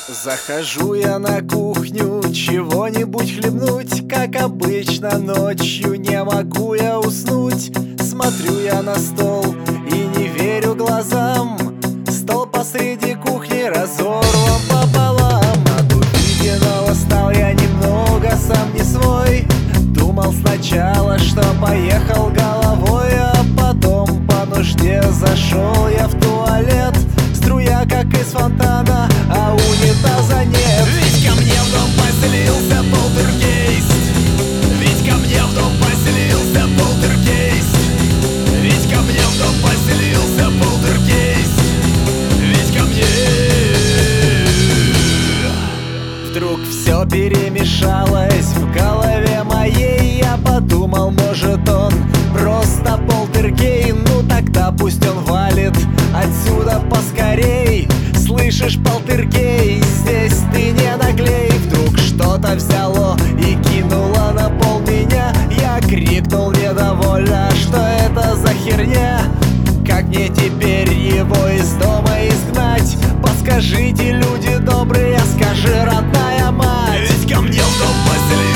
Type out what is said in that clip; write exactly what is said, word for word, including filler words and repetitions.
Захожу я на кухню, чего-нибудь хлебнуть. Как обычно ночью не могу я уснуть. Смотрю я на стол и не верю глазам. Стол посреди кухни разорван пополам. От увиденного стал я немного сам не свой. Думал сначала, что поехал головой, а потом по нужде зашел я в туалет. Струя как из фонтана, а унитаза нет. Ведь ко мне в дом поселился полтергейст. Ведь ко мне в дом поселился полтергейст. Ведь ко мне в дом поселился полтергейст. Ведь ко мне. Вдруг все перемешалось в голове моей. Я подумал, может он просто полтергей. Ну тогда пусть он валит отсюда поскорей. Слышишь, полтергей, здесь ты не наглей. Вдруг что-то взяло и кинуло на пол меня. Я крикнул недовольно, что это за херня. Как мне теперь его из дома изгнать? Подскажите, люди добрые, скажи, родная мать. Ведь ко мне в дом поселился